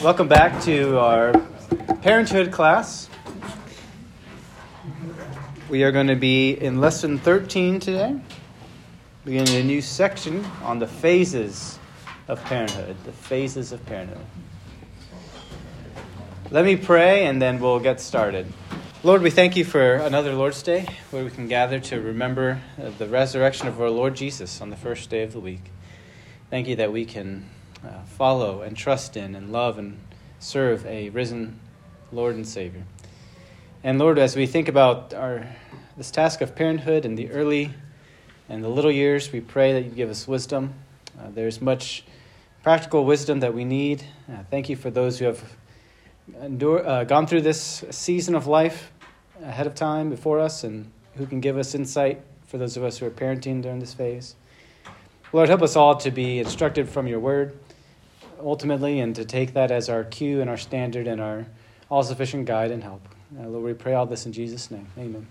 Welcome back to our parenthood class. We are going to be in lesson 13 today, beginning a new section on the phases of parenthood. The phases of parenthood. Let me pray and then we'll get started. Lord, we thank you for another Lord's Day where we can gather to remember the resurrection of our Lord Jesus on the first day of the week. Thank you that we can follow and trust in and love and serve a risen Lord and Savior. And Lord, as we think about this task of parenthood in the early and the little years, we pray that you give us wisdom. There's much practical wisdom that we need. Thank you for those who have gone through this season of life ahead of time before us and who can give us insight for those of us who are parenting during this phase. Lord, help us all to be instructed from your word, ultimately, and to take that as our cue and our standard and our all-sufficient guide and help. Lord, we pray all this in Jesus' name. Amen.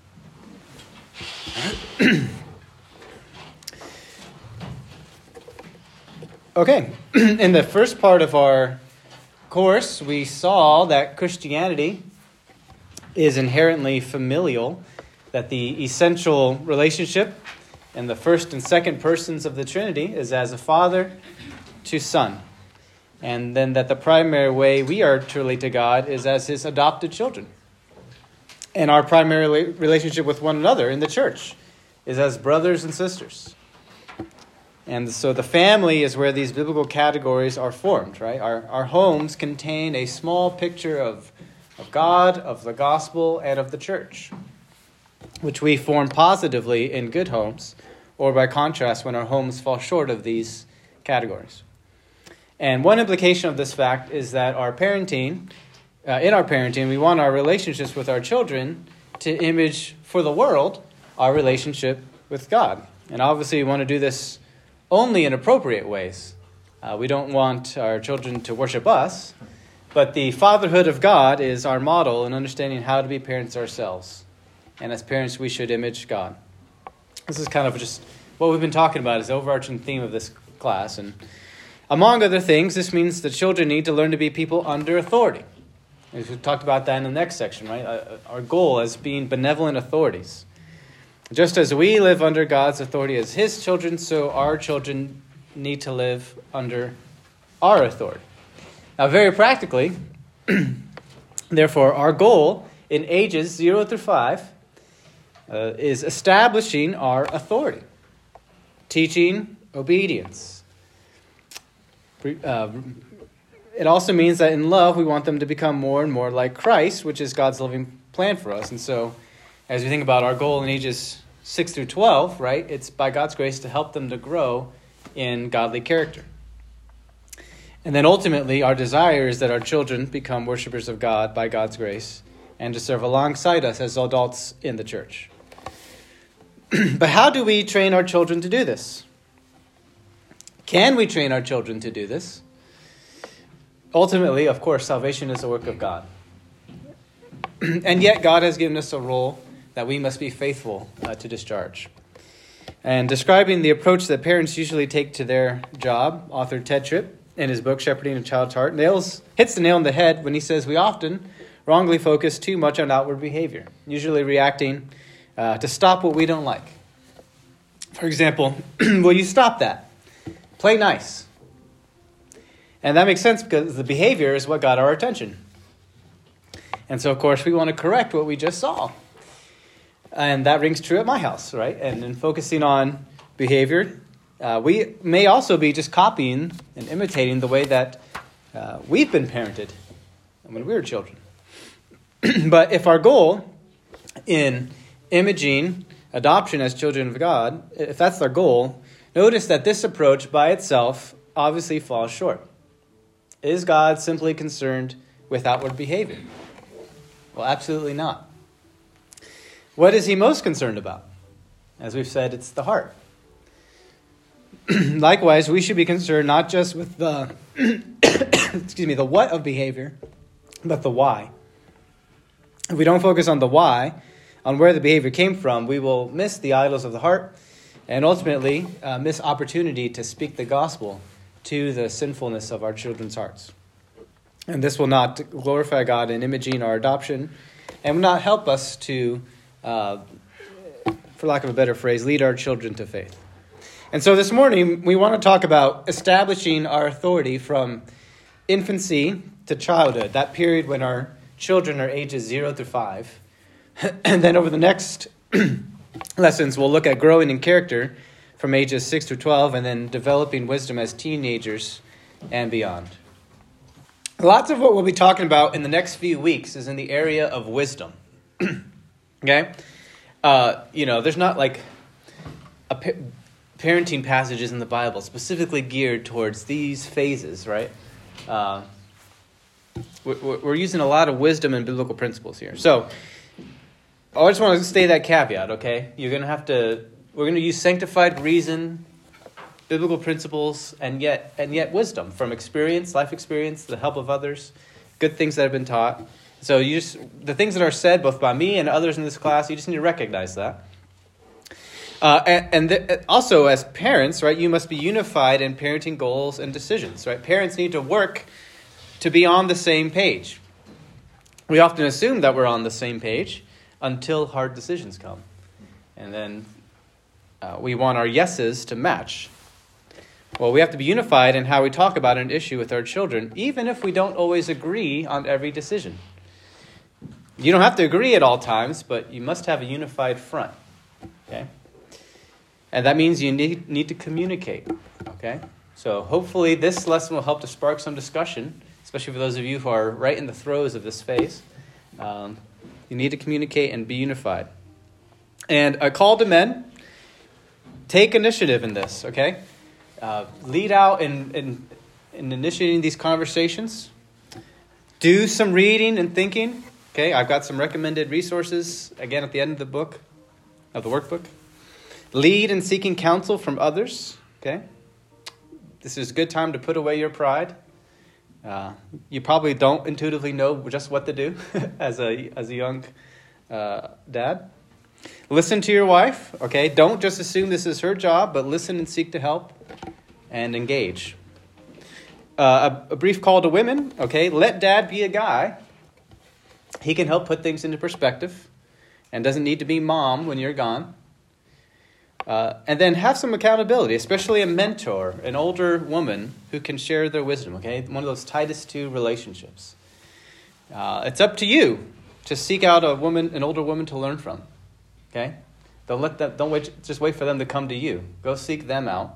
Okay, in the first part of our course, we saw that Christianity is inherently familial, that the essential relationship and the first and second persons of the Trinity is as a father to son. And then that the primary way we are to relate to God is as his adopted children. And our primary relationship with one another in the church is as brothers and sisters. And so the family is where these biblical categories are formed, right? Our homes contain a small picture of God, of the gospel, and of the church, which we form positively in good homes, or by contrast, when our homes fall short of these categories. And one implication of this fact is that in our parenting, we want our relationships with our children to image for the world our relationship with God. And obviously, we want to do this only in appropriate ways. We don't want our children to worship us, but the fatherhood of God is our model in understanding how to be parents ourselves. And as parents, we should image God. This is kind of just what we've been talking about, is the overarching theme of this class. And among other things, this means that children need to learn to be people under authority. We talked about that in the next section, right? Our goal as being benevolent authorities. Just as we live under God's authority as his children, so our children need to live under our authority. Now, very practically, therefore, our goal in ages 0 through 5 is establishing our authority, teaching obedience. It also means that in love, we want them to become more and more like Christ, which is God's living plan for us. And so, as we think about our goal in ages 6 through 12, right, it's by God's grace to help them to grow in godly character. And then ultimately, our desire is that our children become worshipers of God by God's grace and to serve alongside us as adults in the church. But how do we train our children to do this? Can we train our children to do this? Ultimately, of course, salvation is the work of God. And yet God has given us a role that we must be faithful to discharge. And describing the approach that parents usually take to their job, author Ted Tripp, in his book, Shepherding a Child's Heart, hits the nail on the head when he says we often wrongly focus too much on outward behavior, usually reacting to stop what we don't like. For example, will you stop that? Play nice. And that makes sense because the behavior is what got our attention. And so, of course, we want to correct what we just saw. And that rings true at my house, right? And in focusing on behavior, we may also be just copying and imitating the way that we've been parented when we were children. But if our goal in imaging adoption as children of God, if that's our goal, notice that this approach by itself obviously falls short. Is God simply concerned with outward behavior? Well, absolutely not. What is he most concerned about? As we've said, it's the heart. Likewise, we should be concerned not just with the the what of behavior, but the why. If we don't focus on the why, on where the behavior came from, we will miss the idols of the heart and ultimately miss opportunity to speak the gospel to the sinfulness of our children's hearts. And this will not glorify God in imaging our adoption and will not help us to, for lack of a better phrase, lead our children to faith. And so this morning, we want to talk about establishing our authority from infancy to childhood, that period when our children are ages 0 through 5. And then over the next lessons, we'll look at growing in character from ages 6 through 12, and then developing wisdom as teenagers and beyond. Lots of what we'll be talking about in the next few weeks is in the area of wisdom. Okay? There's not like parenting passages in the Bible specifically geared towards these phases, right? We're using a lot of wisdom and biblical principles here. So, I just want to say that caveat, okay? We're going to use sanctified reason, biblical principles, and yet wisdom from experience, life experience, the help of others, good things that have been taught. So the things that are said both by me and others in this class, you just need to recognize that. Also, as parents, right, you must be unified in parenting goals and decisions, right? Parents need to work to be on the same page. We often assume that we're on the same page until hard decisions come. And then we want our yeses to match. Well, we have to be unified in how we talk about an issue with our children, even if we don't always agree on every decision. You don't have to agree at all times, but you must have a unified front. Okay? And that means you need to communicate. Okay? So hopefully this lesson will help to spark some discussion, especially for those of you who are right in the throes of this phase. You need to communicate and be unified. And a call to men, take initiative in this, okay? Lead out in initiating these conversations. Do some reading and thinking. Okay, I've got some recommended resources, again, at the end of the workbook. Lead in seeking counsel from others. Okay, this is a good time to put away your pride. You probably don't intuitively know just what to do as a young dad. Listen to your wife, okay? Don't just assume this is her job, but listen and seek to help and engage. A brief call to women, okay? Let dad be a guy. He can help put things into perspective and doesn't need to be mom when you're gone. And then have some accountability, especially a mentor, an older woman who can share their wisdom, okay? One of those Titus 2 relationships. It's up to you to seek out an older woman to learn from. Okay? Just wait for them to come to you. Go seek them out.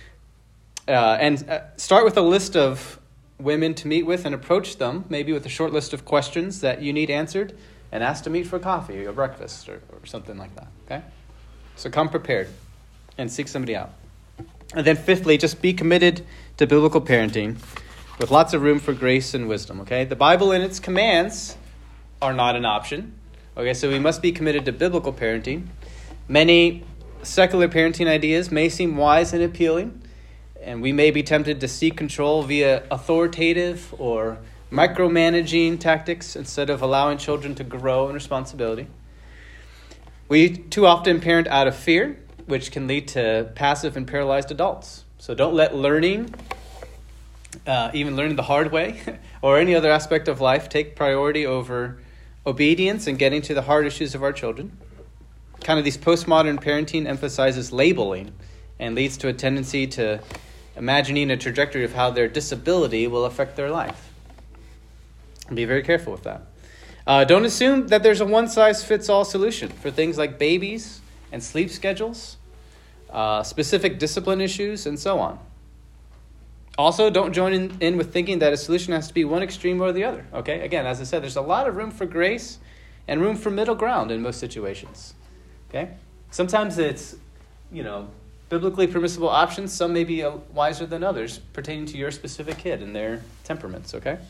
And start with a list of women to meet with and approach them, maybe with a short list of questions that you need answered, and ask to meet for coffee or breakfast or something like that. Okay? So come prepared and seek somebody out. And then fifthly, just be committed to biblical parenting with lots of room for grace and wisdom. Okay? The Bible and its commands are not an option. Okay, so we must be committed to biblical parenting. Many secular parenting ideas may seem wise and appealing, and we may be tempted to seek control via authoritative or micromanaging tactics instead of allowing children to grow in responsibility. We too often parent out of fear, which can lead to passive and paralyzed adults. So don't let learning, even learning the hard way, or any other aspect of life take priority over obedience and getting to the hard issues of our children. Kind of these postmodern parenting emphasizes labeling and leads to a tendency to imagining a trajectory of how their disability will affect their life. Be very careful with that. Don't assume that there's a one-size-fits-all solution for things like babies and sleep schedules, specific discipline issues, and so on. Also, don't join in with thinking that a solution has to be one extreme or the other. Okay? Again, as I said, there's a lot of room for grace and room for middle ground in most situations. Okay? Sometimes it's, biblically permissible options. Some may be wiser than others pertaining to your specific kid and their temperaments. Okay?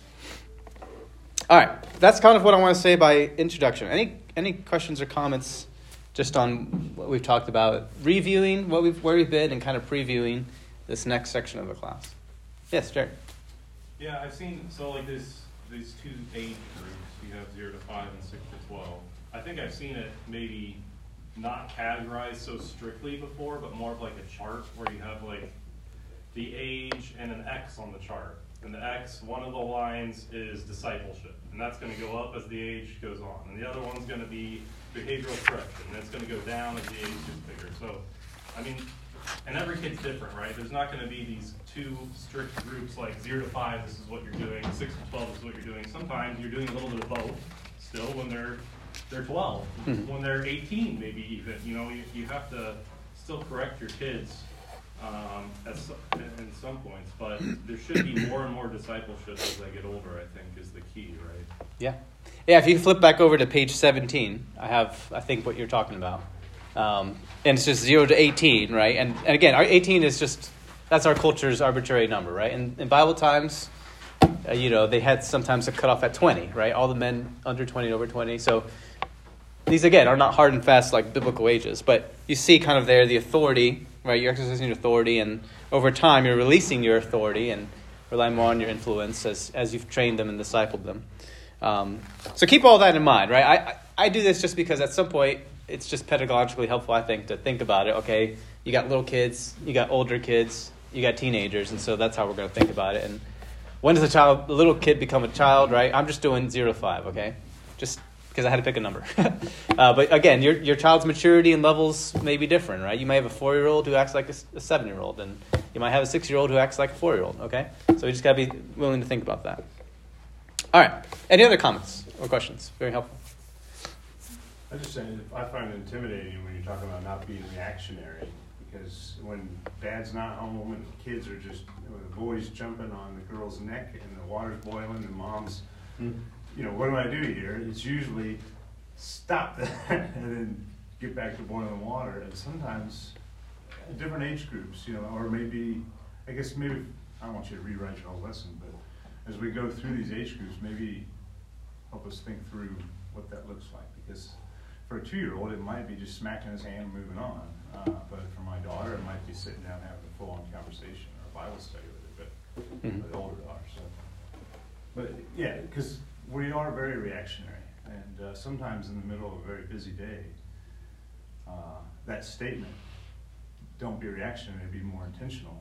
All right. That's kind of what I want to say by introduction. Any questions or comments just on what we've talked about? Reviewing where we've been and kind of previewing this next section of the class. Yes, Jared. Yeah, I've seen, these two age groups, you have 0 to 5 and 6 to 12. I think I've seen it maybe not categorized so strictly before, but more of like a chart where you have like the age and an X on the chart. And the X, one of the lines is discipleship. And that's going to go up as the age goes on. And the other one's going to be behavioral correction. And it's going to go down as the age gets bigger. So, I mean, and every kid's different, right? There's not going to be these two strict groups like 0 to 5, this is what you're doing, 6 to 12, this is what you're doing. Sometimes you're doing a little bit of both still when they're 12. Mm-hmm. When they're 18, maybe even. You have to still correct your kids in some points, but there should be more and more discipleship as they get older, I think, is the key, right? Yeah. Yeah, if you flip back over to page 17, I think, what you're talking about. And it's just 0 to 18, right? And again, our 18 is just, that's our culture's arbitrary number, right? And in Bible times, they had sometimes a cutoff at 20, right? All the men under 20 and over 20. So these, again, are not hard and fast like biblical ages. But you see kind of there the authority, right? You're exercising your authority, and over time you're releasing your authority and relying more on your influence as you've trained them and discipled them. So keep all that in mind, right? I do this just because at some point it's just pedagogically helpful, I think, to think about it. Okay, you got little kids, you got older kids, you got teenagers, and so that's how we're going to think about it. And when does a little kid become a child, right? I'm just doing 0 to 5, okay? Just because I had to pick a number. But again, your child's maturity and levels may be different, right? You may have a 4-year-old who acts like a 7-year-old, and you might have a 6-year-old who acts like a 4-year-old, okay? So you just got to be willing to think about that. All right. Any other comments or questions? Very helpful. I just saying, I find it intimidating when you're talking about not being reactionary, because when dad's not home and the kids are just, the boy's jumping on the girl's neck and the water's boiling and mom's, what do I do here? It's usually stop that and then get back to boiling water. And sometimes different age groups, or maybe, I don't want you to rewrite your whole lesson, but as we go through these age groups, maybe help us think through what that looks like. Because for a 2-year-old, it might be just smacking his hand and moving on. But for my daughter, it might be sitting down having a full-on conversation or a Bible study with her, but the older daughter. So, but yeah, because we are very reactionary, and sometimes in the middle of a very busy day, that statement, "Don't be reactionary, be more intentional."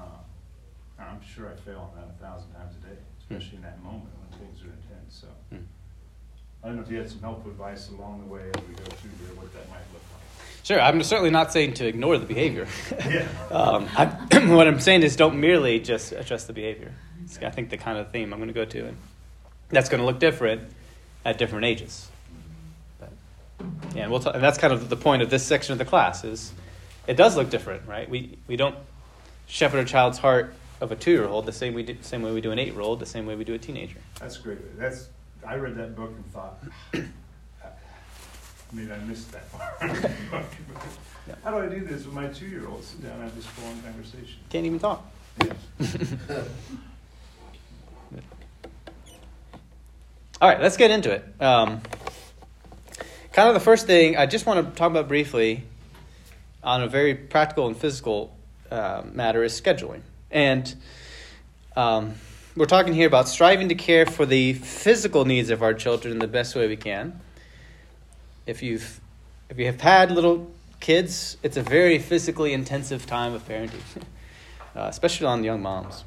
I'm sure I fail on that 1,000 times a day, especially in that moment when things are intense. So. I don't know if you had some helpful advice along the way as we go through here, what that might look like. Sure. I'm certainly not saying to ignore the behavior. Yeah. What I'm saying is don't merely just adjust the behavior. It's, I think, the kind of theme I'm going to go to. And that's going to look different at different ages. But, yeah, and and that's kind of the point of this section of the class is it does look different, right? We don't shepherd a child's heart of a 2-year-old the same way we do an 8-year-old, the same way we do a teenager. That's great. I read that book and thought, maybe I missed that part. How do I do this with my 2-year-old? Sit down and have this full-on conversation. Can't even talk. Yeah. All right, let's get into it. Kind of the first thing I just want to talk about briefly on a very practical and physical matter is scheduling. And we're talking here about striving to care for the physical needs of our children in the best way we can. If you have had little kids, it's a very physically intensive time of parenting, especially on young moms.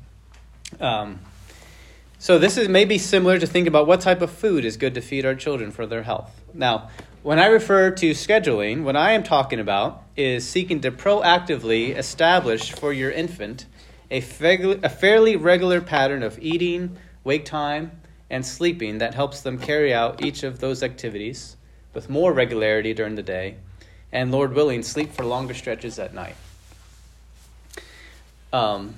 So this is maybe similar to think about what type of food is good to feed our children for their health. Now, when I refer to scheduling, what I am talking about is seeking to proactively establish for your infant a fairly regular pattern of eating, wake time, and sleeping that helps them carry out each of those activities with more regularity during the day, and, Lord willing, sleep for longer stretches at night. Now,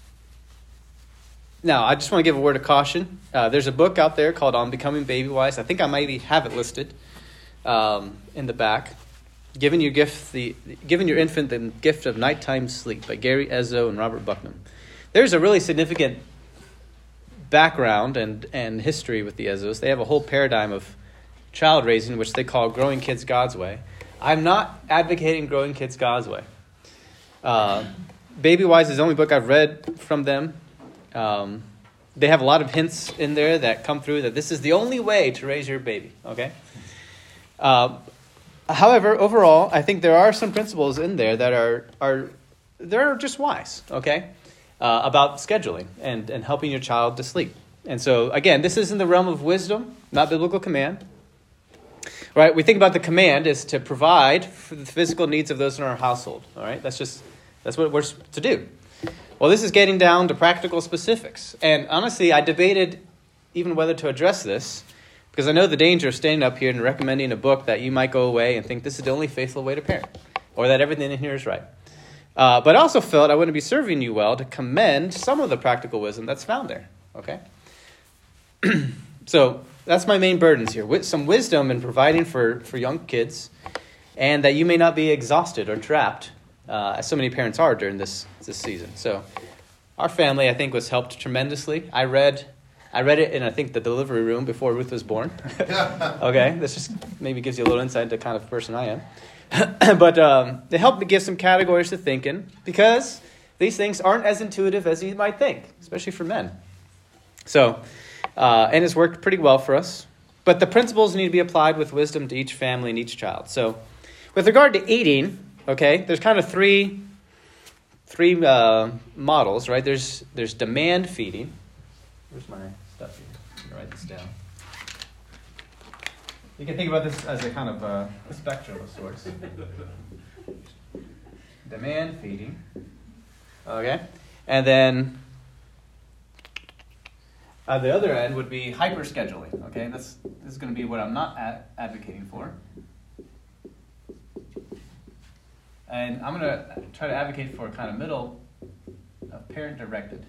I just want to give a word of caution. There's a book out there called On Becoming Baby Wise. I think I might have it listed in the back. Giving your infant the gift of nighttime sleep by Gary Ezzo and Robert Buckman. There's a really significant background and history with the Ezzos. They have a whole paradigm of child raising, which they call growing kids God's way. I'm not advocating growing kids God's way. Baby Wise is the only book I've read from them. They have a lot of hints in there that come through that this is the only way to raise your baby. Okay. However, overall, I think there are some principles in there that are just wise, okay? about scheduling and helping your child to sleep. And so, again, this is in the realm of wisdom, not biblical command. Right? We think about the command is to provide for the physical needs of those in our household. All right? That's what we're to do. Well, this is getting down to practical specifics. And honestly, I debated even whether to address this because I know the danger of standing up here and recommending a book that you might go away and think this is the only faithful way to parent or that everything in here is right. But I also felt I wouldn't be serving you well to commend some of the practical wisdom that's found there. Okay? So that's my main burdens here. With some wisdom in providing for young kids and that you may not be exhausted or trapped, as so many parents are during this season. So our family, I think, was helped tremendously. I read it in, I think, the delivery room before Ruth was born. Okay? This just maybe gives you a little insight into the kind of person I am. But they helped me give some categories to think in because these things aren't as intuitive as you might think, especially for men. So, and it's worked pretty well for us. But the principles need to be applied with wisdom to each family and each child. So with regard to eating, okay, there's kind of three models, right? There's demand feeding. Where's my stuff here? I'm going to write this down. You can think about this as a kind of a spectrum of sorts. Demand feeding. Okay. And then the other end would be hyper-scheduling. Okay. This is going to be what I'm not advocating for. And I'm going to try to advocate for a kind of middle of parent-directed.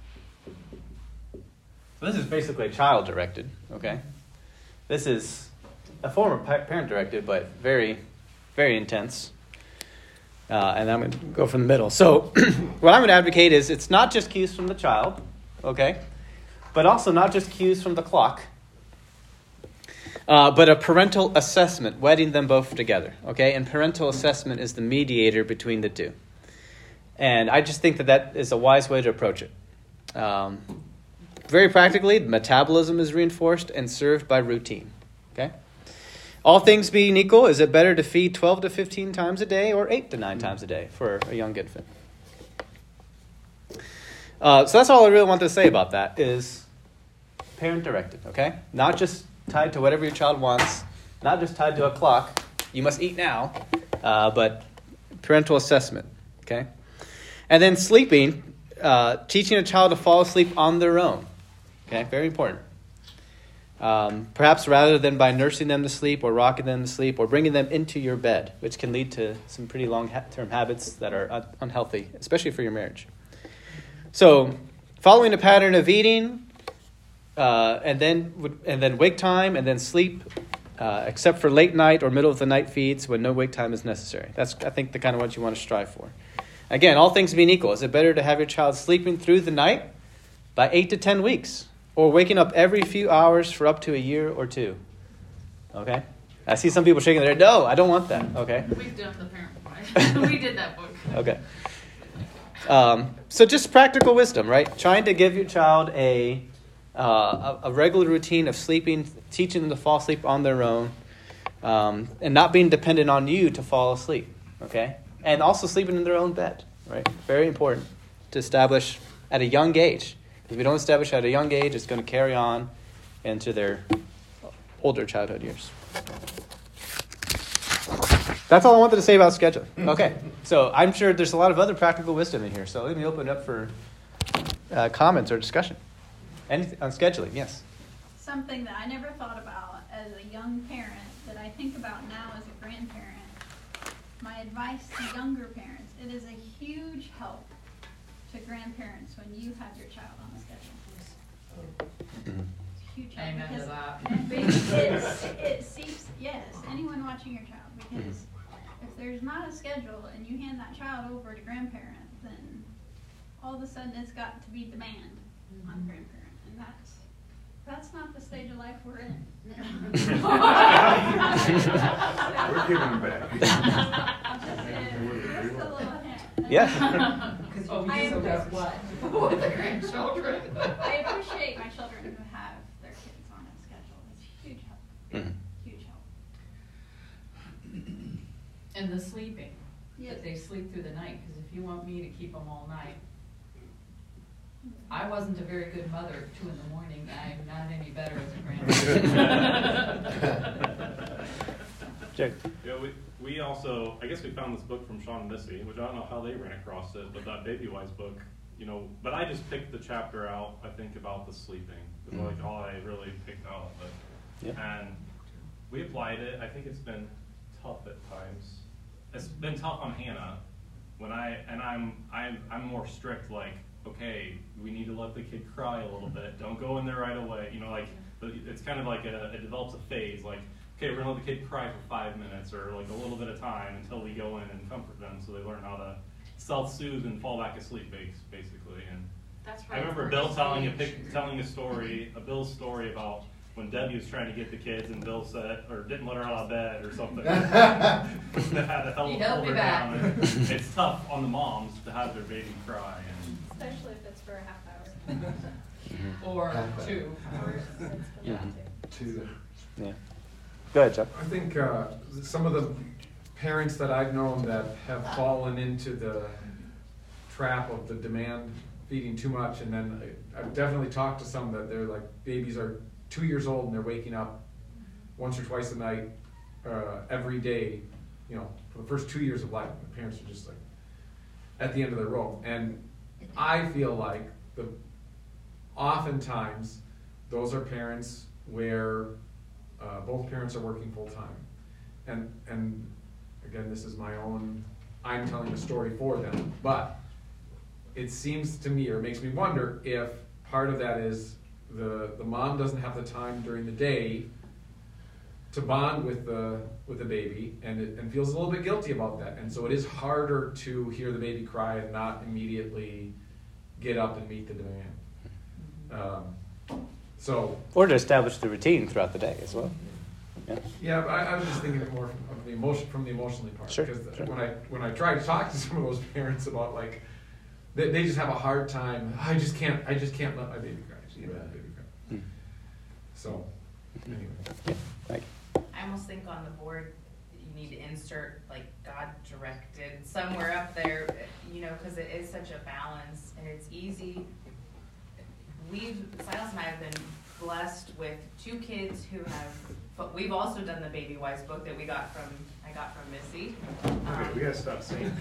So this is basically child-directed. Okay. This is a form of parent-directed, but very, very intense. And I'm going to go from the middle. So what I'm going to advocate is it's not just cues from the child, okay, but also not just cues from the clock, but a parental assessment, wedding them both together, okay? And parental assessment is the mediator between the two. And I just think that is a wise way to approach it. Very practically, metabolism is reinforced and served by routine, okay? All things being equal, is it better to feed 12 to 15 times a day or 8 to 9 times a day for a young infant? So that's all I really want to say about that is parent-directed, okay? Not just tied to whatever your child wants, not just tied to a clock, you must eat now, but parental assessment, okay? And then sleeping, teaching a child to fall asleep on their own, okay? Very important. Perhaps rather than by nursing them to sleep or rocking them to sleep or bringing them into your bed, which can lead to some pretty long-term habits that are unhealthy, especially for your marriage. So, following a pattern of eating, and then wake time, and then sleep, except for late night or middle of the night feeds when no wake time is necessary. That's, I think, the kind of what you want to strive for. Again, all things being equal, is it better to have your child sleeping through the night by 8 to 10 weeks? Or waking up every few hours for up to a year or two. Okay? I see some people shaking their head. No, I don't want that. Okay? We've done the parent book. We did that book. Okay. So just practical wisdom, right? Trying to give your child a regular routine of sleeping, teaching them to fall asleep on their own, and not being dependent on you to fall asleep. Okay? And also sleeping in their own bed, right? Very important to establish at a young age. If we don't establish at a young age, it's going to carry on into their older childhood years. That's all I wanted to say about scheduling. Okay, so I'm sure there's a lot of other practical wisdom in here, so let me open it up for comments or discussion. Anything on scheduling? Yes? Something that I never thought about as a young parent that I think about now as a grandparent. My advice to younger parents, it is a huge help to grandparents when you have your child on a schedule. Mm-hmm. It's a huge help. Amen to that. Because it seems, yes, anyone watching your child, because if there's not a schedule and you hand that child over to grandparent, then all of a sudden it's got to be demand on grandparent, and that's not the stage of life we're in. We're giving them back. Just a little hint. Yeah. Oh, I you am does what? With the grandchildren. I appreciate my children who have their kids on a schedule. It's a huge help. Mm-hmm. Huge help. And the sleeping. Yes. That they sleep through the night. Because if you want me to keep them all night, I wasn't a very good mother at 2 a.m. I'm not any better as a grandmother. Jake. Yeah, we also, I guess we found this book from Sean and Missy, which I don't know how they ran across it, but that Baby Wise book, but I just picked the chapter out, I think, about the sleeping. It's like all I really picked out of it. Yep. And we applied it. I think it's been tough at times. It's been tough on Hannah I'm more strict, like, okay, we need to let the kid cry a little bit. Don't go in there right away. It's kind of like it develops a phase, like, okay, we're gonna let the kid cry for 5 minutes or like a little bit of time until we go in and comfort them so they learn how to self-soothe and fall back asleep, basically. And That's I remember Bill telling a story, Bill's story about when Debbie was trying to get the kids and Bill said, or didn't let her out of bed or something. They had to hold her down. And it's tough on the moms to have their baby cry. Especially if it's for a half hour. Or 2 hours. Yeah. To Yeah. Go ahead, Chuck. I think some of the parents that I've known that have fallen into the trap of the demand feeding too much, and then I've definitely talked to some that they're like, babies are 2 years old and they're waking up once or twice a night every day, for the first 2 years of life. The parents are just like at the end of their rope. And I feel like oftentimes those are parents where both parents are working full time. And again, this is I'm telling the story for them, but it seems to me, or makes me wonder, if part of that is the mom doesn't have the time during the day to bond with the baby, and feels a little bit guilty about that, and so it is harder to hear the baby cry and not immediately get up and meet the demand. Or to establish the routine throughout the day as well. Yeah, but I was just thinking more of the emotionally part. Sure, Because sure. when I try to talk to some of those parents about, like, they just have a hard time. I just can't let my baby cry. So anyway. Yeah. Thank you. I almost think on the board you need to insert like God directed somewhere up there, because it is such a balance and it's easy. Silas and I have been blessed with 2 kids who have, but we've also done the Baby Wise book that I got from Missy. Okay, we gotta stop saying.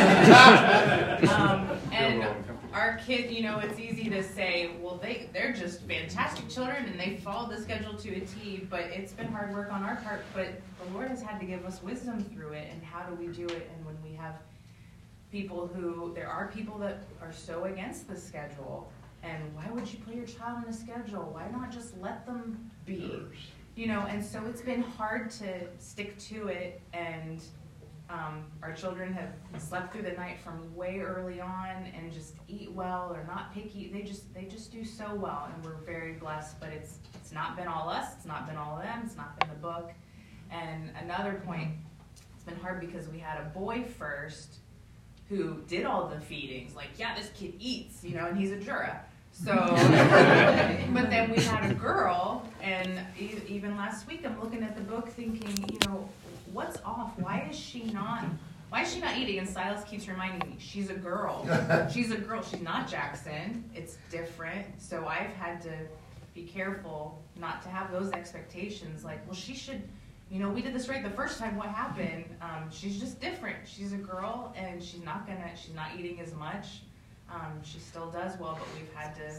And our kid, it's easy to say, well, they're just fantastic children and they followed the schedule to a T, but it's been hard work on our part, but the Lord has had to give us wisdom through it, and how do we do it? And when we have there are people that are so against the schedule, and why would you put your child on a schedule? Why not just let them be? And so it's been hard to stick to it, and our children have slept through the night from way early on and just eat well, or not picky. They just do so well, and we're very blessed, but it's not been all us, it's not been all them, it's not been the book. And another point, it's been hard because we had a boy first who did all the feedings, like, yeah, this kid eats, and he's a Jura. So, but then we had a girl, and even last week I'm looking at the book thinking, what's off? Why is she not eating? And Silas keeps reminding me, she's a girl. She's a girl. She's not Jackson. It's different. So I've had to be careful not to have those expectations. Like, well, she should, we did this right the first time. What happened? She's just different. She's a girl, and she's not eating as much. She still does well, but we've had to,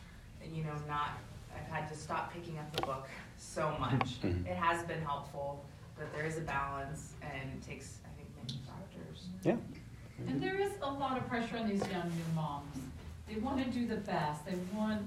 I've had to stop picking up the book so much. It has been helpful, but there is a balance, and it takes, I think, many factors. Yeah. And there is a lot of pressure on these young new moms. They want to do the best. They want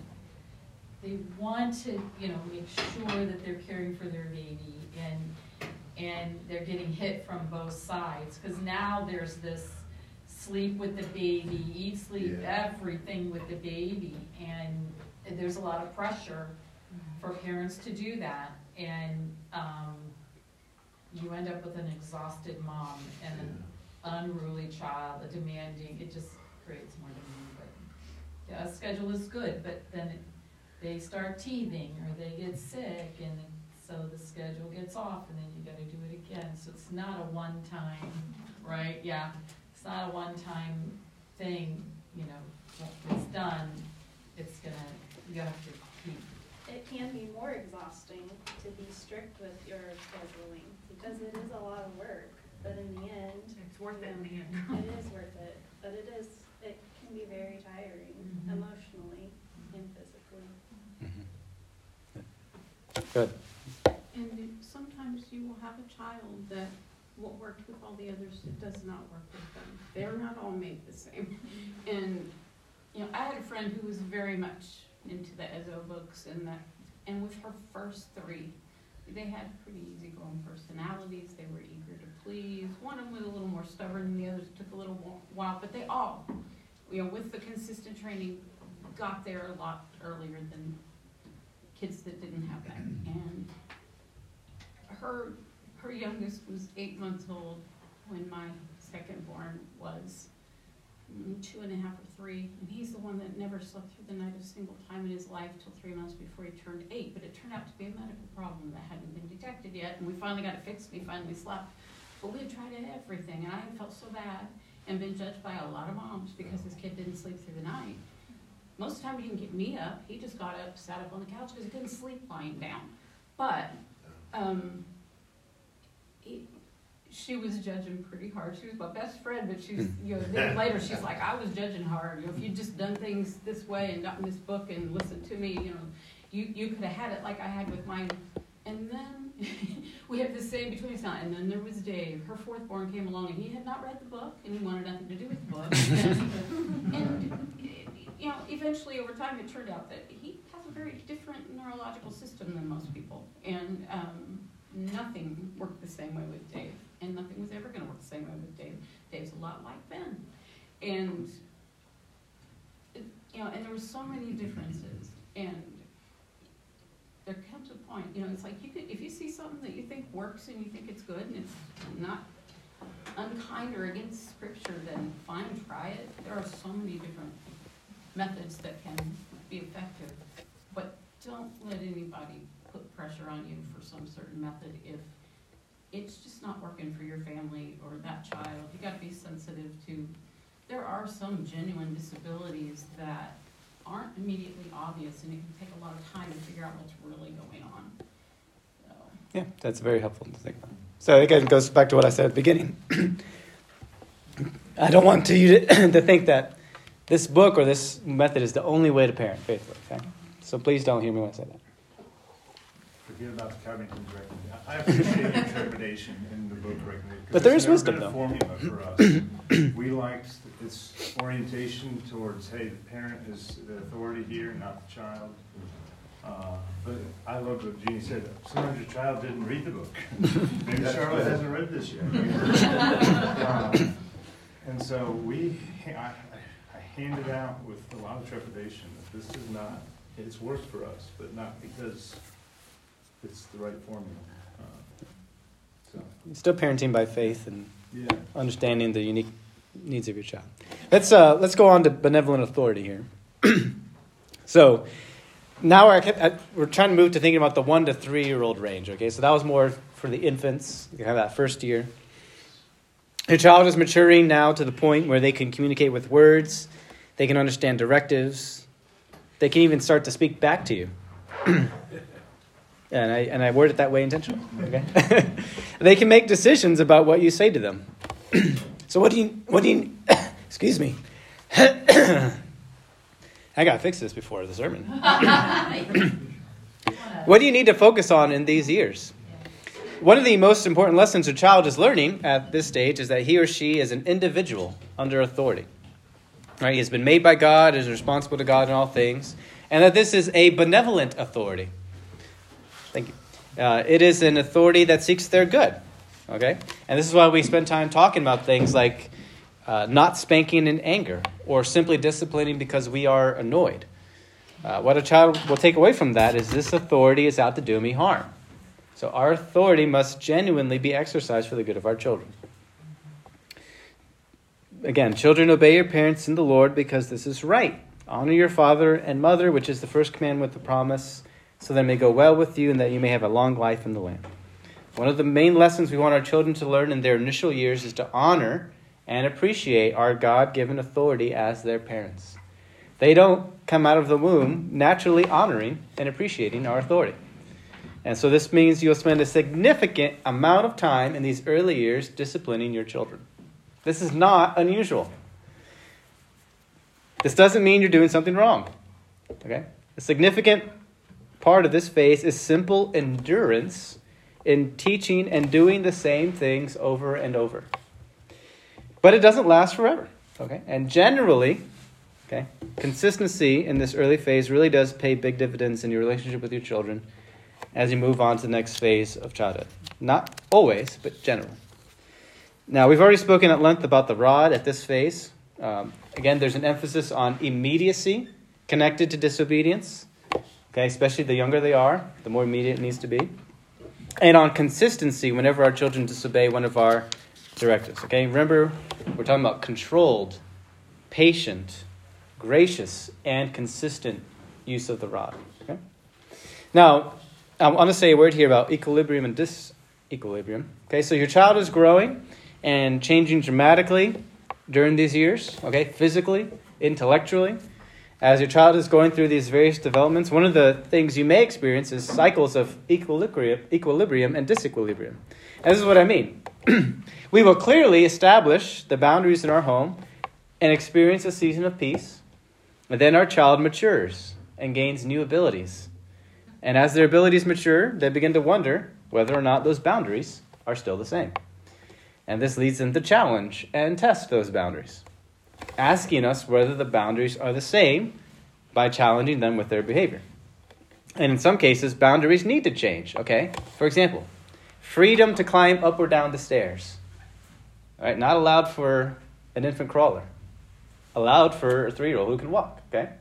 to, make sure that they're caring for their baby, and they're getting hit from both sides, because now there's this sleep with the baby, eat, sleep, everything with the baby, and there's a lot of pressure for parents to do that, and you end up with an exhausted mom and an unruly child, a demanding, it just creates more demand. But yeah, a schedule is good, but then they start teething or they get sick, and so the schedule gets off, and then you got to do it again. So it's not a one-time, right? Yeah. It's not a one-time thing. you know, when it's done, you have to keep. It can be more exhausting to be strict with your scheduling because it is a lot of work, but in the end, It's worth it in the end. it is worth it. But it can be very tiring emotionally and physically. Good. And sometimes you will have a child that what worked with all the others, it does not work with them. They're not all made the same. And, you know, I had a friend who was very much into the Ezo books and with her first 3, they had pretty easygoing personalities. They were eager to please. One of them was a little more stubborn than the others. It took a little while, but they all, you know, with the consistent training, got there a lot earlier than kids that didn't have that. And her youngest was 8 months old when my second born was 2.5 or 3, and he's the one that never slept through the night a single time in his life till 3 months before he turned 8. But it turned out to be a medical problem that hadn't been detected yet, and we finally got it fixed, and he finally slept. But we had tried everything, and I had felt so bad and been judged by a lot of moms because this kid didn't sleep through the night. Most of the time he didn't get me up. He just got up, sat up on the couch because he couldn't sleep lying down. But she was judging pretty hard. She was my best friend, but she's, you know, then later she's like, I was judging hard. You know, if you'd just done things this way and gotten this book and listened to me, you know, you could have had it like I had with mine. And then we have the same between us now. And then there was Dave. Her 4th born came along, and he had not read the book, and he wanted nothing to do with the book. and you know, eventually over time, it turned out that he has a very different neurological system than most people, and nothing worked the same way with Dave, and nothing was ever going to work the same way with Dave. Dave's a lot like Ben, and you know, and there were so many differences, and there comes a point, you know, it's like if you see something that you think works and you think it's good and it's not unkind or against Scripture, then fine, try it. There are so many different methods that can be effective, but don't let anybody put pressure on you for some certain method if it's just not working for your family or that child. You got to be sensitive to, there are some genuine disabilities that aren't immediately obvious, and it can take a lot of time to figure out what's really going on. So. Yeah, that's very helpful to think about. So again, it goes back to what I said at the beginning. I don't want you to think that this book or this method is the only way to parent faithfully. Okay? So please don't hear me when I say that. Forget about the Covington's recommendation. I appreciate the interpretation in the book recommendation. But there is never wisdom, been a though. formula for us. We liked its orientation towards, hey, the parent is the authority here, not the child. But I love what Jeannie said. Sometimes your child didn't read the book. Maybe Charlotte hasn't read this yet. And so I handed out with a lot of trepidation that this is not, it's worked for us, but not because it's the right formula. Still parenting by faith and Yeah. understanding the unique needs of your child. Let's go on to benevolent authority here. So now we're trying to move to thinking about the 1 to 3 year old range. Okay, so that was more for the infants. You have that first year. Your child is maturing now to the point where they can communicate with words. They can understand directives. They can even start to speak back to you. And I word it that way intentionally. Okay, they can make decisions about what you say to them. So what do you? Excuse me. I gotta fix this before the sermon. What do you need to focus on in these years? One of the most important lessons a child is learning at this stage is that he or she is an individual under authority. Right? He has been made by God, is responsible to God in all things, and that this is a benevolent authority. Thank you. It is an authority that seeks their good. Okay? And this is why we spend time talking about things like not spanking in anger or simply disciplining because we are annoyed. What a child will take away from that is this authority is out to do me harm. So our authority must genuinely be exercised for the good of our children. Again, children, obey your parents in the Lord because this is right. Honor your father and mother, which is the first commandment with the promise, so that it may go well with you and that you may have a long life in the land. One of the main lessons we want our children to learn in their initial years is to honor and appreciate our God-given authority as their parents. They don't come out of the womb naturally honoring and appreciating our authority. And so this means you'll spend a significant amount of time in these early years disciplining your children. This is not unusual. This doesn't mean you're doing something wrong. Okay? A significant part of this phase is simple endurance in teaching and doing the same things over and over. But it doesn't last forever. Okay? And generally, okay, consistency in this early phase really does pay big dividends in your relationship with your children as you move on to the next phase of childhood. Not always, but generally. Now, we've already spoken at length about the rod at this phase. Again, there's an emphasis on immediacy connected to disobedience. Okay, especially the younger they are, the more immediate it needs to be. And on consistency whenever our children disobey one of our directives. Okay, remember, we're talking about controlled, patient, gracious, and consistent use of the rod. Okay? Now, I want to say a word here about equilibrium and disequilibrium. Okay, so your child is growing and changing dramatically during these years, okay, physically, intellectually. As your child is going through these various developments, one of the things you may experience is cycles of equilibrium and disequilibrium. And this is what I mean. We will clearly establish the boundaries in our home and experience a season of peace. And then our child matures and gains new abilities. And as their abilities mature, they begin to wonder whether or not those boundaries are still the same. And this leads them to challenge and test those boundaries, asking us whether the boundaries are the same by challenging them with their behavior. And in some cases, boundaries need to change, okay? For example, freedom to climb up or down the stairs. All right, not allowed for an infant crawler. Allowed for a 3-year-old who can walk, okay?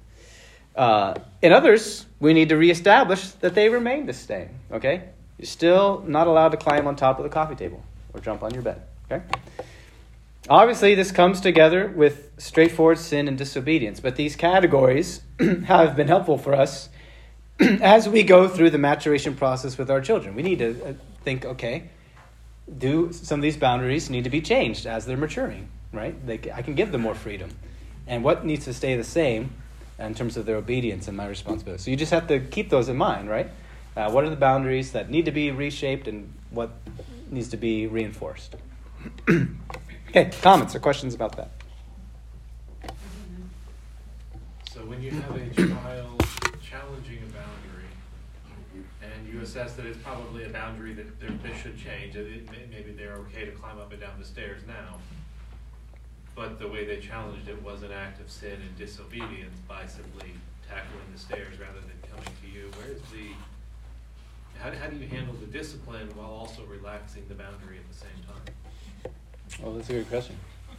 In others, we need to reestablish that they remain the same, okay? You're still not allowed to climb on top of the coffee table or jump on your bed, okay? Obviously, this comes together with straightforward sin and disobedience, but these categories have been helpful for us as we go through the maturation process with our children. We need to think, okay, do some of these boundaries need to be changed as they're maturing, right? I can give them more freedom. And what needs to stay the same in terms of their obedience and my responsibility? So you just have to keep those in mind, right? What are the boundaries that need to be reshaped and what needs to be reinforced? Okay, comments or questions about that? So when you have a child challenging a boundary and you assess that it's probably a boundary that they should change, maybe they're okay to climb up and down the stairs now, but the way they challenged it was an act of sin and disobedience by simply tackling the stairs rather than coming to you. How do you handle the discipline while also relaxing the boundary at the same time? Well, that's a good question.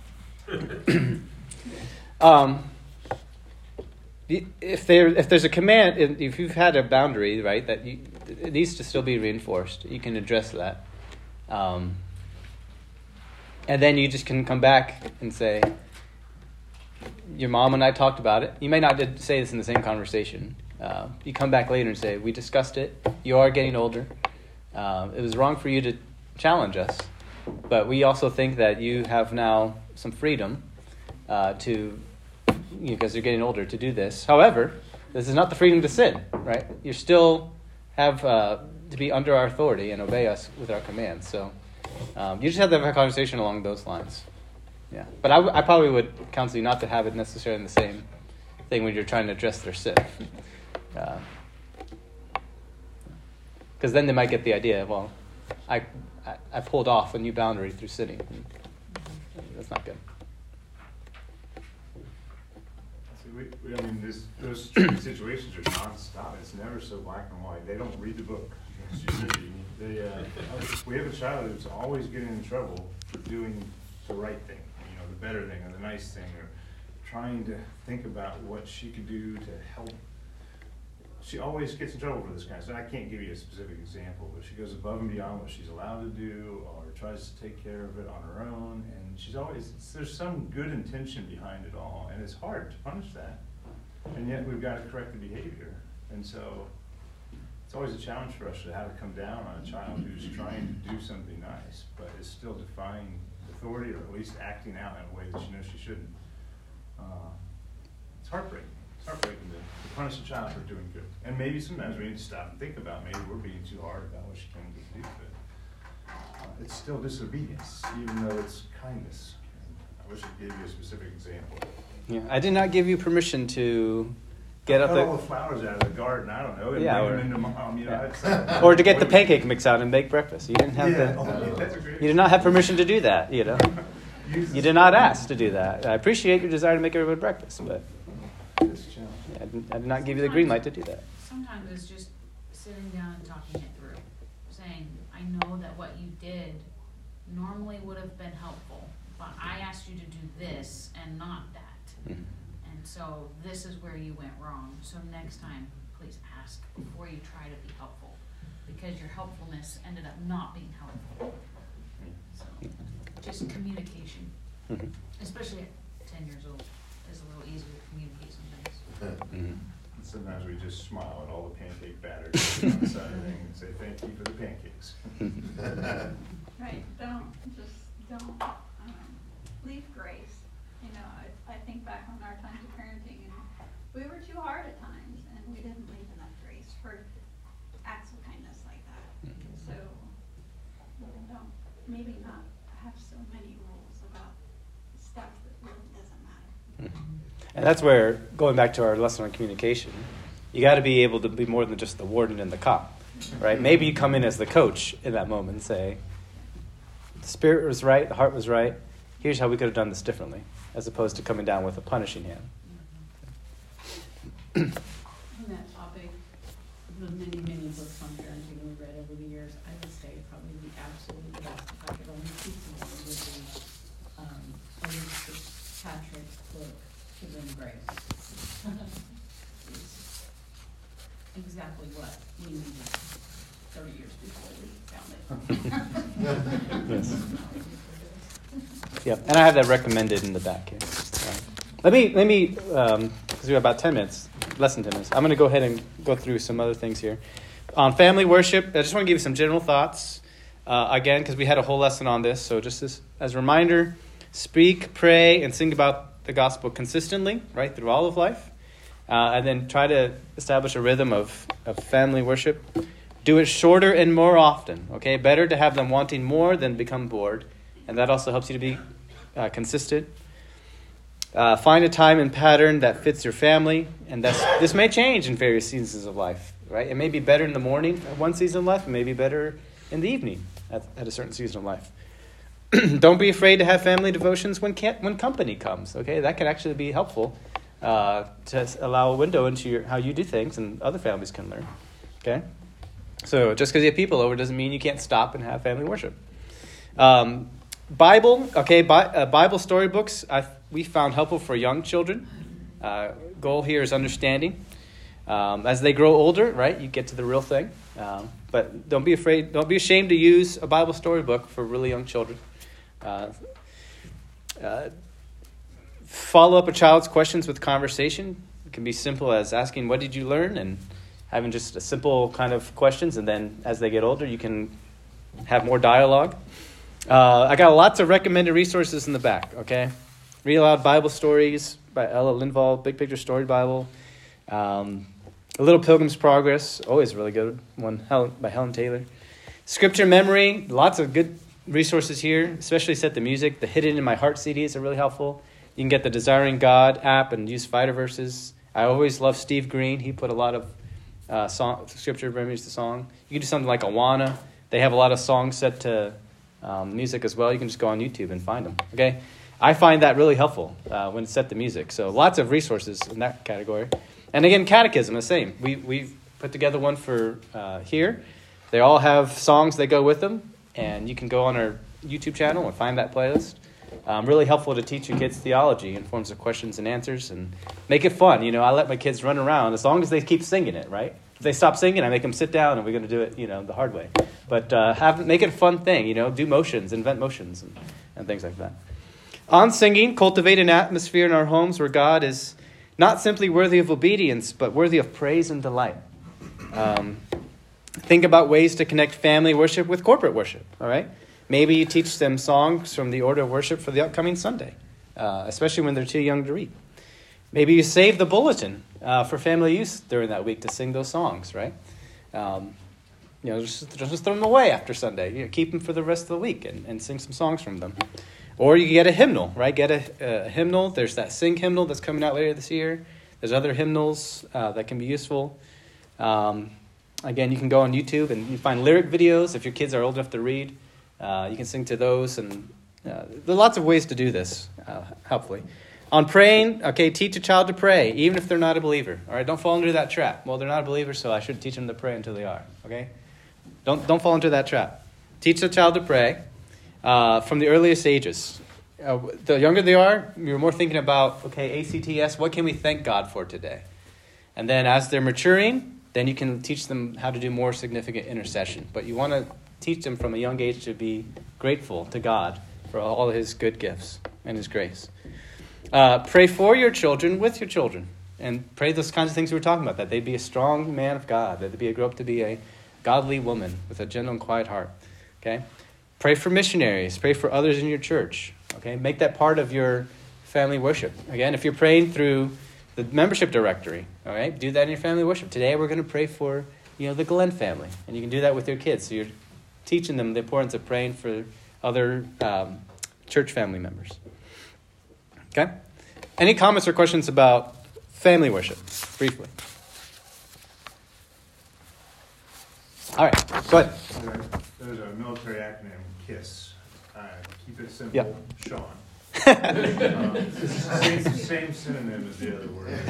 If there's a command, if you've had a boundary, right, that it needs to still be reinforced, you can address that. And then you just can come back and say, your mom and I talked about it. You may not say this in the same conversation. You come back later and say, we discussed it. You are getting older. It was wrong for you to challenge us. But we also think that you have now some freedom because you're getting older, to do this. However, this is not the freedom to sin, right? You still have to be under our authority and obey us with our commands. So you just have to have a conversation along those lines. Yeah, but I probably would counsel you not to have it necessarily in the same thing when you're trying to address their sin. Because then they might get the idea, well, I pulled off a new boundary through sinning. That's not good. So those situations are nonstop. It's never so black and white. They don't read the book. We have a child who's always getting in trouble for doing the right thing, the better thing or the nice thing, or trying to think about what she could do to help. She always gets in trouble for this kind of stuff. I can't give you a specific example, but she goes above and beyond what she's allowed to do or tries to take care of it on her own. And there's some good intention behind it all. And it's hard to punish that. And yet we've got to correct the behavior. And so it's always a challenge for us to have to come down on a child who's trying to do something nice, but is still defying authority, or at least acting out in a way that she knows she shouldn't. It's heartbreaking. It's heartbreaking to punish a child for doing good. And maybe sometimes we need to stop and think about maybe we're being too hard about what she can and can't do. But it's still disobedience, even though it's kindness. I wish I could give you a specific example. Yeah, I did not give you permission to get up cut all the flowers out of the garden. I don't know, and Yeah, bring or- them into mom. You know, Yeah. it's, or to get the pancake mix out and make breakfast. You didn't have yeah, the. that's a great. You did not have permission to do that. You know, you did not ask to do that. I appreciate your desire to make everybody breakfast, but I did not give you the green light to do that. Sometimes it's just sitting down and talking it through, saying, I know that what you did normally would have been helpful, but I asked you to do this and not that. Mhm. And so this is where you went wrong. So next time, please ask before you try to be helpful, because your helpfulness ended up not being helpful. So just communication, Mhm. especially at 10 years old, is a little easier to communicate sometimes. Mhm. Sometimes we just smile at all the pancake batter on the side of the thing and say thank you for the pancakes. Right, don't leave grace. You know, I think back on our times of parenting, and we were too hard at times, and we didn't leave enough grace for acts of kindness like that. So, don't, maybe not have so many rules about stuff that really doesn't matter. And that's where, going back to our lesson on communication, you got to be able to be more than just the warden and the cop, right? Maybe you come in as the coach in that moment and say, the spirit was right, the heart was right, here's how we could have done this differently, as opposed to coming down with a punishing hand. On that topic, the many, many books on parenting we've read over the years, I would say probably the absolute best, if I could only choose one, would be Elizabeth Patrick's book, Giving Grace. It's exactly what we needed 30 years before we found it. Yes. Yep, and I have that recommended in the back here. Let me, because we have about 10 minutes, less than 10 minutes. I'm going to go ahead and go through some other things here. On family worship, I just want to give you some general thoughts, again, because we had a whole lesson on this. So just as a reminder, speak, pray, and sing about the gospel consistently, right, through all of life. And then try to establish a rhythm of family worship. Do it shorter and more often, okay? Better to have them wanting more than become bored. And that also helps you to be consistent. Find a time and pattern that fits your family. And this may change in various seasons of life, right? It may be better in the morning at one season of life. It may be better in the evening at a certain season of life. Don't be afraid to have family devotions when company comes, okay? That can actually be helpful to allow a window into how you do things, and other families can learn, okay? So just because you have people over doesn't mean you can't stop and have family worship. Bible, okay, Bible storybooks we found helpful for young children. Goal here is understanding. As they grow older, right, you get to the real thing. But don't be ashamed to use a Bible storybook for really young children. Follow up a child's questions with conversation. It can be simple as asking, what did you learn? And having just a simple kind of questions. And then as they get older, you can have more dialogue. I got lots of recommended resources in the back, okay? Read Aloud Bible Stories by Ella Lindvall, Big Picture Story Bible. A Little Pilgrim's Progress, always a really good one, by Helen Taylor. Scripture Memory, lots of good resources here, especially Set the Music. The Hidden in My Heart CDs are really helpful. You can get the Desiring God app and use Fighter Verses. I always love Steve Green. He put a lot of scripture memories to song. You can do something like Awana. They have a lot of songs set to music as well. You can just go on YouTube and find them. Okay, I find that really helpful when it's set to music. So lots of resources in that category. And again, catechism, the same. We've put together one for here. They all have songs that go with them, and you can go on our YouTube channel and find that playlist. Really helpful to teach your kids theology in forms of questions and answers, and make it fun. You know, I let my kids run around as long as they keep singing it, right? If they stop singing, I make them sit down, and we're going to do it, the hard way. But make it a fun thing, do motions, invent motions, and things like that. On singing, cultivate an atmosphere in our homes where God is not simply worthy of obedience, but worthy of praise and delight. Think about ways to connect family worship with corporate worship, all right? Maybe you teach them songs from the order of worship for the upcoming Sunday, especially when they're too young to read. Maybe you save the bulletin for family use during that week to sing those songs, right? Just throw them away after Sunday. Keep them for the rest of the week and sing some songs from them. Or you get a hymnal, right? Get a hymnal. There's that Sing hymnal that's coming out later this year. There's other hymnals that can be useful. Again, you can go on YouTube and you find lyric videos. If your kids are old enough to read, you can sing to those. And there are lots of ways to do this, helpfully. On praying, okay, teach a child to pray, even if they're not a believer. All right, don't fall into that trap. Well, they're not a believer, so I shouldn't teach them to pray until they are. Okay, don't fall into that trap. Teach the child to pray from the earliest ages. The younger they are, you're more thinking about, okay, ACTS, what can we thank God for today? And then as they're maturing, then you can teach them how to do more significant intercession. But you want to teach them from a young age to be grateful to God for all his good gifts and his grace. Pray for your children with your children. And pray those kinds of things we were talking about, that they be a strong man of God, that they grow up to be a godly woman with a gentle and quiet heart. Okay? Pray for missionaries. Pray for others in your church. Okay? Make that part of your family worship. Again, if you're praying through the membership directory, all right, do that in your family worship. Today we're going to pray for, the Glenn family. And you can do that with your kids. So you're teaching them the importance of praying for other church family members. Okay? Any comments or questions about family worship, briefly? All right, go ahead. There's a military acronym, KISS. Keep it simple, Yeah. Sean. Same synonym as the other word.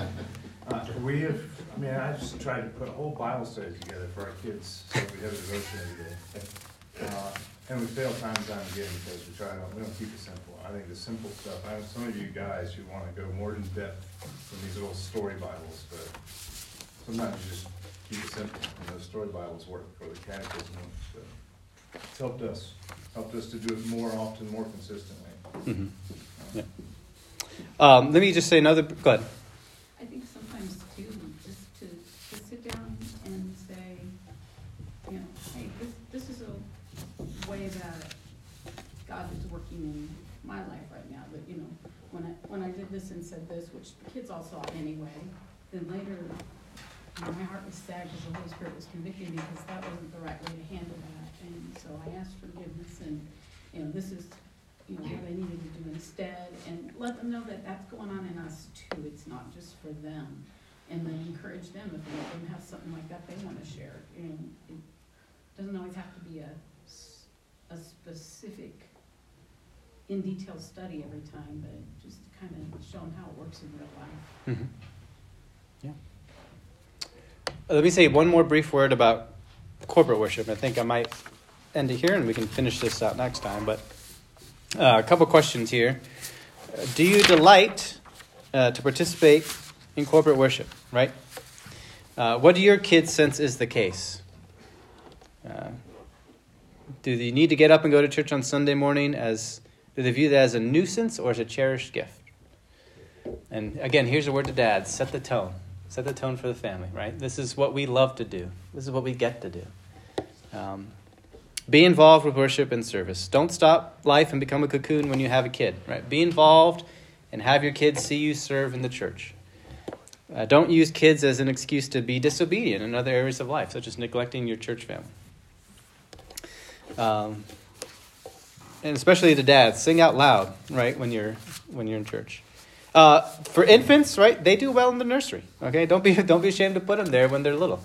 I just tried to put a whole Bible study together for our kids, so we have a devotion every day. And we fail time and time again because we don't keep it simple. I think the simple stuff, I have some of you guys who want to go more in depth than these little story Bibles, but sometimes you just keep it simple, and those story Bibles work for the catechism. So it's helped us to do it more often, more consistently. Mm-hmm. Yeah. Let me just say another, go ahead. I think sometimes too, just to sit down and say, hey, this is a way that God is working in my life right now. That when I did this and said this, which the kids all saw anyway, then later my heart was sad because the Holy Spirit was convicting me because that wasn't the right way to handle that, and so I asked forgiveness, and this is what I needed to do instead, and let them know that that's going on in us too. It's not just for them, and then encourage them if they don't have something like that they want to share. And it doesn't always have to be a specific, in detail study every time, but just kind of show them how it works in real life. Mm-hmm. Yeah. Let me say one more brief word about corporate worship. I think I might end it here, and we can finish this out next time. But a couple questions here. Do you delight to participate in corporate worship? Right? What do your kids sense is the case? Do they need to get up and go to church on Sunday morning? Do they view that as a nuisance or as a cherished gift? And again, here's a word to dad: set the tone. Set the tone for the family, right? This is what we love to do. This is what we get to do. Be involved with worship and service. Don't stop life and become a cocoon when you have a kid, right? Be involved and have your kids see you serve in the church. Don't use kids as an excuse to be disobedient in other areas of life, such as neglecting your church family. And especially the dads, sing out loud, right, when you're in church. For infants, right, they do well in the nursery. Okay, don't be ashamed to put them there when they're little.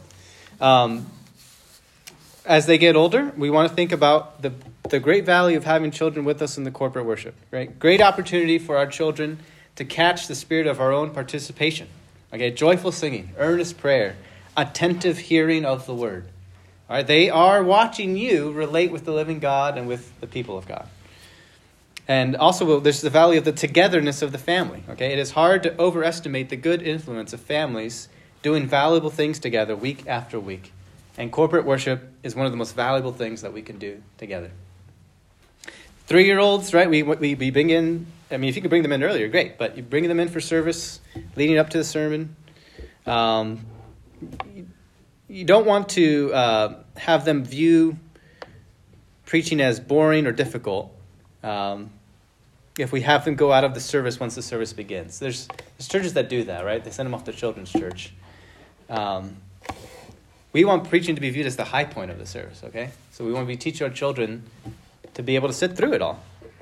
As they get older, we want to think about the great value of having children with us in the corporate worship. Right, great opportunity for our children to catch the spirit of our own participation. Okay, joyful singing, earnest prayer, attentive hearing of the word. All right, they are watching you relate with the living God and with the people of God. And also, there's the value of the togetherness of the family. Okay, it is hard to overestimate the good influence of families doing valuable things together week after week. And corporate worship is one of the most valuable things that we can do together. 3-year-olds, right? We bring in. I mean, if you could bring them in earlier, great. But you bring them in for service, leading up to the sermon. You don't want to have them view preaching as boring or difficult if we have them go out of the service once the service begins. There's churches that do that, right? They send them off to children's church. We want preaching to be viewed as the high point of the service, okay? So we want to teach our children to be able to sit through it all.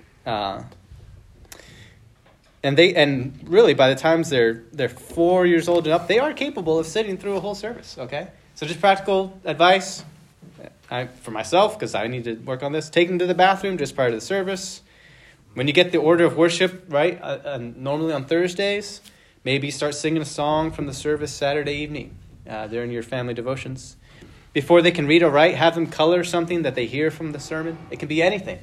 And really, by the time they're 4 years old and up, they are capable of sitting through a whole service, okay? So just practical advice for myself, because I need to work on this. Take them to the bathroom just prior to the service. When you get the order of worship, right, normally on Thursdays, maybe start singing a song from the service Saturday evening during your family devotions. Before they can read or write, have them color something that they hear from the sermon. It can be anything.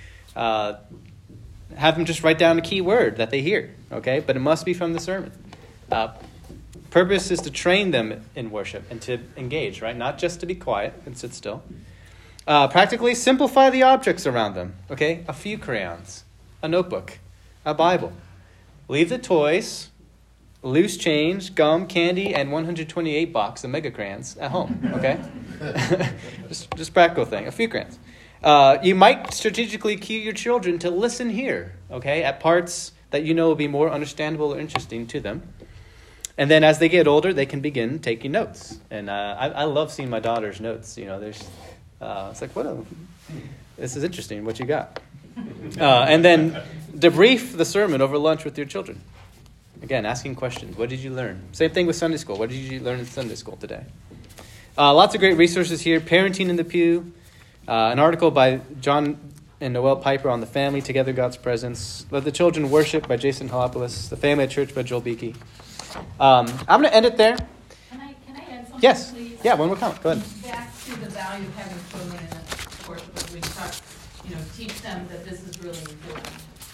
Have them just write down a key word that they hear, okay? But it must be from the sermon. Purpose is to train them in worship and to engage, right? Not just to be quiet and sit still. Practically simplify the objects around them, okay? A few crayons, a notebook, a Bible. Leave the toys, loose change, gum, candy, and 128 box of mega crayons at home, okay? just practical thing, a few crayons. You might strategically cue your children to listen here, okay, at parts that you know will be more understandable or interesting to them. And then as they get older, they can begin taking notes. And I love seeing my daughter's notes. You know, it's like, this is interesting, what you got? And then debrief the sermon over lunch with your children. Again, asking questions. What did you learn? Same thing with Sunday school. What did you learn in Sunday school today? Lots of great resources here. Parenting in the Pew. An article by John and Noel Piper on the family, Together God's Presence. Let the Children Worship by Jason Halopoulos. The Family at Church by Joel Beakey. I'm going to end it there. Can I add something, yes. Please? Yeah, one more comment. Go ahead. Back to the value of having children in the course of we talk, teach them that this is really important.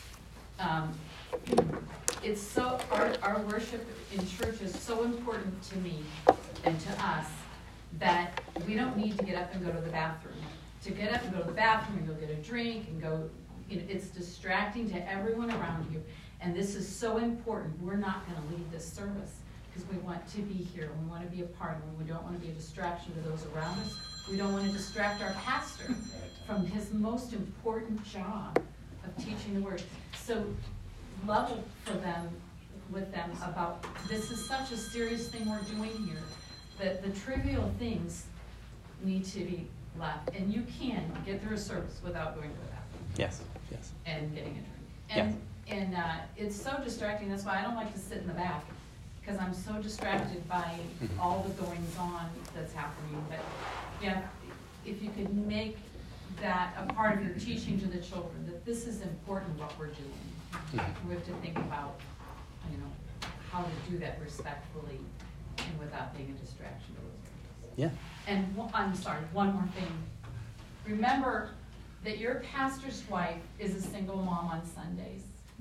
It's so, our worship in church is so important to me and to us that we don't need to get up and go to the bathroom. To get up and go to the bathroom and go get a drink and go, it's distracting to everyone around you. And this is so important. We're not going to leave this service because we want to be here and we want to be a part of it. We don't want to be a distraction to those around us. We don't want to distract our pastor from his most important job of teaching the word. So level with them about this is such a serious thing we're doing here that the trivial things need to be left. And you can get through a service without going to the bathroom. Yes. And getting a drink. And it's so distracting. That's why I don't like to sit in the back because I'm so distracted by all the goings on that's happening. But yeah, if you could make that a part of your teaching to the children, that this is important what we're doing. We have to think about, how to do that respectfully and without being a distraction to those areas. Yeah. And I'm sorry, one more thing. Remember that your pastor's wife is a single mom on Sundays.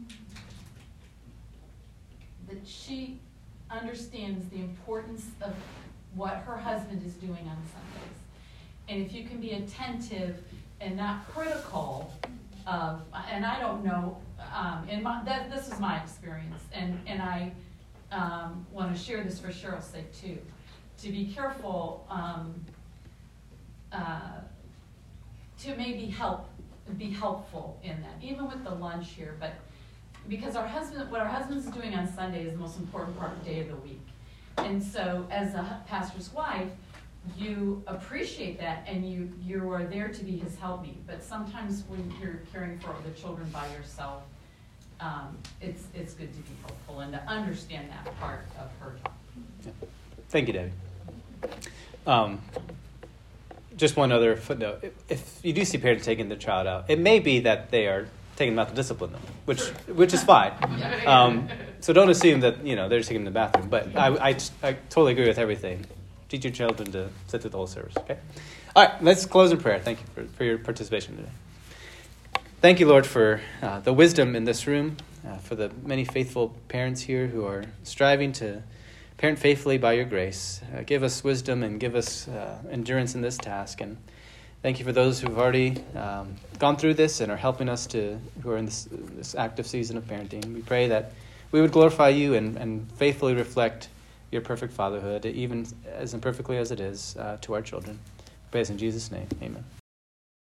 That she understands the importance of what her husband is doing on Sundays. And if you can be attentive and not critical of, and I don't know, this is my experience, and I want to share this for Cheryl's sake too, to be careful to maybe be helpful in that, even with the lunch here, but because what our husband's doing on Sunday is the most important part of the day of the week. And so as a pastor's wife, you appreciate that and you are there to be his helpmeet. But sometimes when you're caring for the children by yourself, it's good to be helpful and to understand that part of her job. Yeah. Thank you, Debbie. Just one other footnote. If you do see parents taking their child out, it may be that they are taking them out to discipline them, which is fine. So don't assume that they're just taking them to the bathroom. But I totally agree with everything. Teach your children to sit through the whole service. Okay. All right. Let's close in prayer. Thank you for your participation today. Thank you, Lord, for the wisdom in this room, for the many faithful parents here who are striving to parent faithfully by your grace. Give us wisdom and give us endurance in this task. And thank you for those who have already gone through this and are helping us who are in this active season of parenting. We pray that we would glorify you and faithfully reflect your perfect fatherhood, even as imperfectly as it is, to our children. We pray this in Jesus' name. Amen.